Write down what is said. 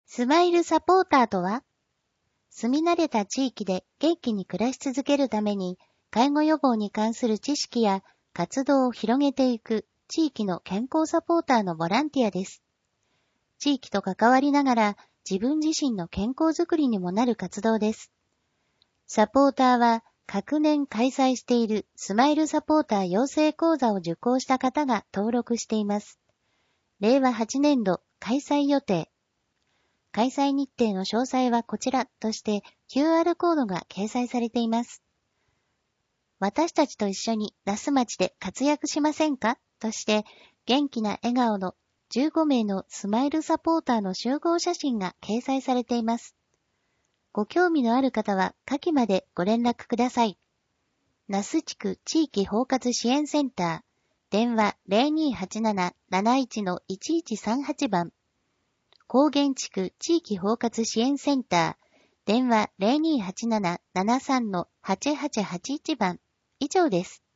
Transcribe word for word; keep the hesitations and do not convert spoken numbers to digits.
スマイルサポーターとは、住み慣れた地域で元気に暮らし続けるために、介護予防に関する知識や活動を広げていく地域の健康サポーターのボランティアです。地域と関わりながら自分自身の健康づくりにもなる活動です。サポーターは各年開催しているスマイルサポーター養成講座を受講した方が登録しています。れいわはちねんど開催予定。開催日程の詳細はこちらとして キューアール コードが掲載されています。私たちと一緒に那須町で活躍しませんかとして元気な笑顔のじゅうごめいのスマイルサポーターの集合写真が掲載されています。ご興味のある方は下記までご連絡ください。那須地区地域包括支援センター、電話 ゼロにーはちなな なないち いちいちさんはち 番。高原地区地域包括支援センター、電話 ゼロにーはちなな ななさん はちはちはちいち 番。以上です。